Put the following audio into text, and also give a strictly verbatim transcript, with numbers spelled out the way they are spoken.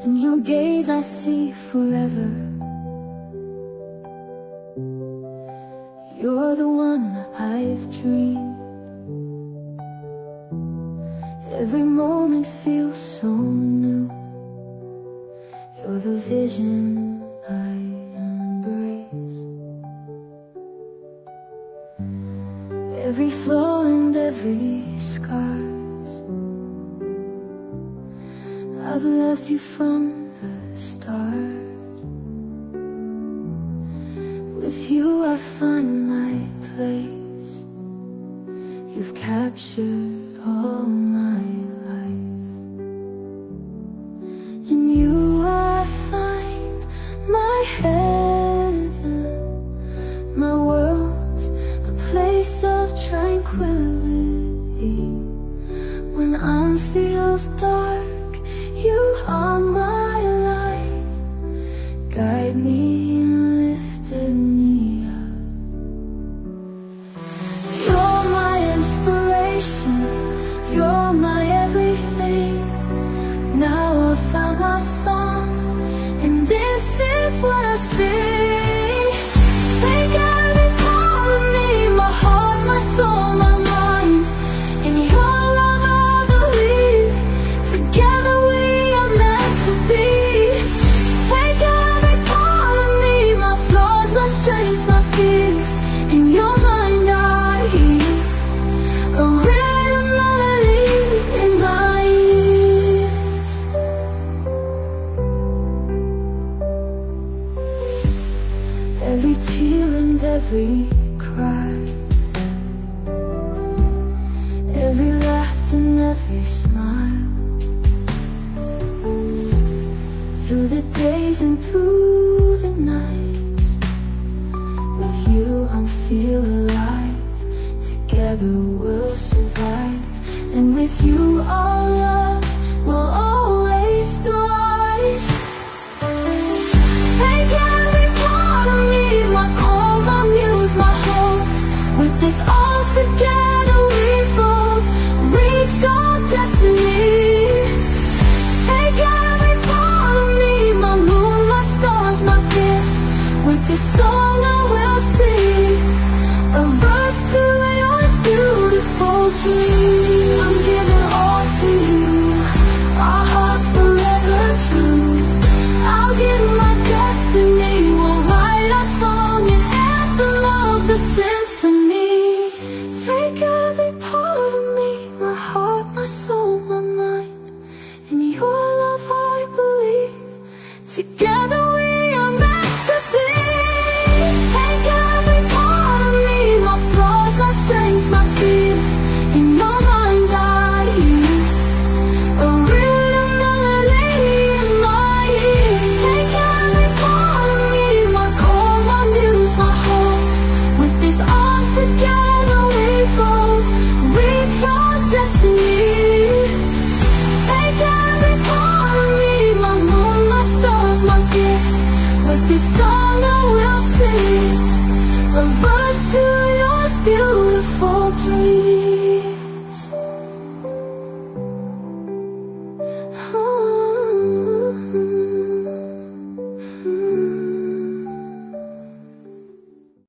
In your gaze I see forever. You're the one I've dreamed. Every moment feels so new. You're the vision I embrace. Every flaw and every scars, I've loved you from the start. With you I find my place. You've captured all my life. In you I find my heaven. My world's a place of tranquility. When I'm feels dark, you are my light. Guide me and lifted me up. You're my inspiration. You're my everything. Now I've found my song, and this is what I sing. Take every part of me, my heart, my soul, my mind. In your love I believe. Together we are meant to be. Take every part of me, my flaws, my strengths, my fears. In your mind I hear a rhythm melody in my ears. Every tear and every cry, every laughter and every smile. Through the days and through the nights, with you I'm feel alive. Together we'll survive, and with you our love will always thrive. Take every part of me, my core, my muse, my hopes. With this arms together we both reach our destiny. Take every part of me, my moon, my stars, my gift. With this song I will sing a verse to yours beautiful dream. I'm giving all to you, our hearts forever true. I'll give my destiny, we'll write our song and anthem of the symphony. Take every part of me, my heart, my soul, my mind. In your love I believe. Together we are meant to be. Take every part of me, my flaws, my strengths, my fears. In your mind I hear a rhythm melody in my ears. Take every part of me, my core, my muse, my hopes. With these arms together we both reach our destiny. Take every part of me, my moon, my stars, my gift. With this song I will sing a verse to yours beautiful dream.